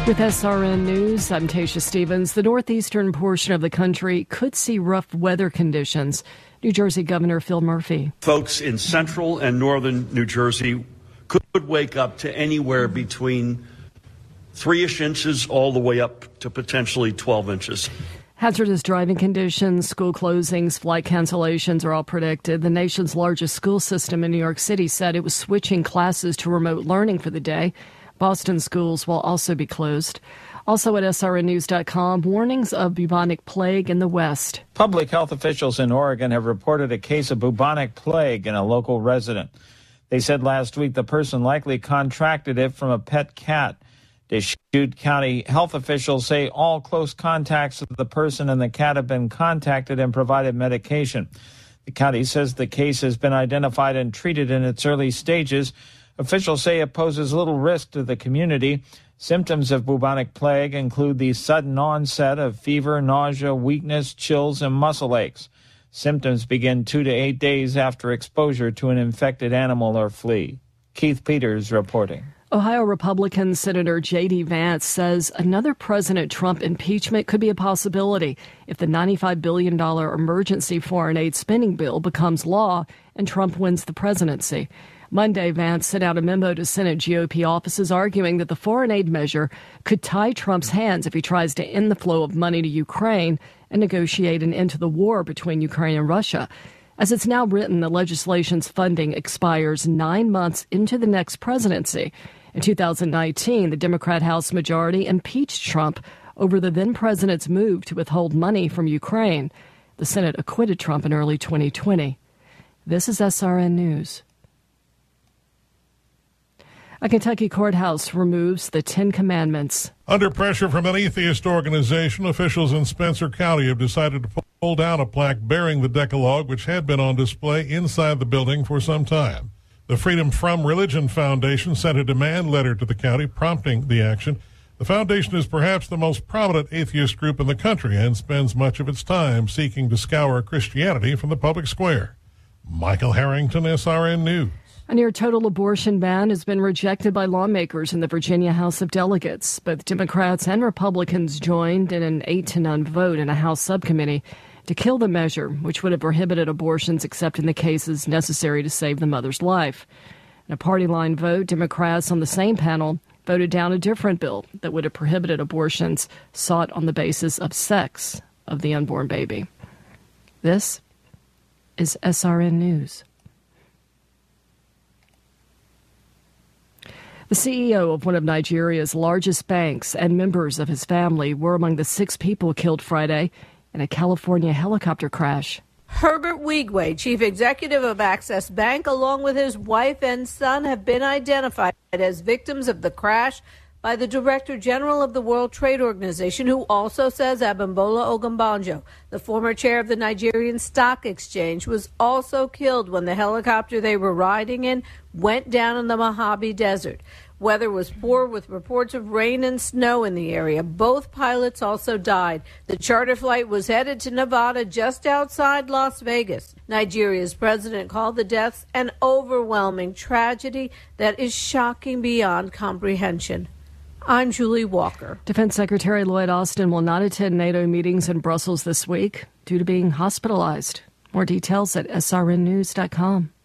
With SRN News, I'm Tasha Stevens. The northeastern portion of the country could see rough weather conditions. New Jersey Governor Phil Murphy. Folks in central and northern New Jersey could wake up to anywhere between 3-ish inches all the way up to potentially 12 inches. Hazardous driving conditions, school closings, flight cancellations are all predicted. The nation's largest school system in New York City said it was switching classes to remote learning for the day. Boston schools will also be closed. Also at srnnews.com, warnings of bubonic plague in the West. Public health officials in Oregon have reported a case of bubonic plague in a local resident. They said last week the person likely contracted it from a pet cat. Deschutes County health officials say all close contacts of the person and the cat have been contacted and provided medication. The county says the case has been identified and treated in its early stages. Officials say it poses little risk to the community. Symptoms of bubonic plague include the sudden onset of fever, nausea, weakness, chills, and muscle aches. Symptoms begin 2 to 8 days after exposure to an infected animal or flea. Keith Peters reporting. Ohio Republican Senator J.D. Vance says another President Trump impeachment could be a possibility if the $95 billion emergency foreign aid spending bill becomes law and Trump wins the presidency. Monday, Vance sent out a memo to Senate GOP offices arguing that the foreign aid measure could tie Trump's hands if he tries to end the flow of money to Ukraine and negotiate an end to the war between Ukraine and Russia. As it's now written, the legislation's funding expires 9 months into the next presidency. In 2019, the Democrat House majority impeached Trump over the then-president's move to withhold money from Ukraine. The Senate acquitted Trump in early 2020. This is SRN News. A Kentucky courthouse removes the 10 Commandments. Under pressure from an atheist organization, officials in Spencer County have decided to pull down a plaque bearing the Decalogue, which had been on display inside the building for some time. The Freedom From Religion Foundation sent a demand letter to the county prompting the action. The foundation is perhaps the most prominent atheist group in the country and spends much of its time seeking to scour Christianity from the public square. Michael Harrington, SRN News. A near-total abortion ban has been rejected by lawmakers in the Virginia House of Delegates. Both Democrats and Republicans joined in an 8-0 vote in a House subcommittee to kill the measure, which would have prohibited abortions except in the cases necessary to save the mother's life. In a party-line vote, Democrats on the same panel voted down a different bill that would have prohibited abortions sought on the basis of sex of the unborn baby. This is SRN News. The CEO of one of Nigeria's largest banks and members of his family were among the 6 people killed Friday in a California helicopter crash. Herbert Wigwe, chief executive of Access Bank, along with his wife and son, have been identified as victims of the crash by the Director General of the World Trade Organization, who also says Abimbola Ogunbanjo, the former chair of the Nigerian Stock Exchange, was also killed when the helicopter they were riding in went down in the Mojave Desert. Weather was poor with reports of rain and snow in the area. Both pilots also died. The charter flight was headed to Nevada just outside Las Vegas. Nigeria's president called the deaths an overwhelming tragedy that is shocking beyond comprehension. I'm Julie Walker. Defense Secretary Lloyd Austin will not attend NATO meetings in Brussels this week due to being hospitalized. More details at srnnews.com.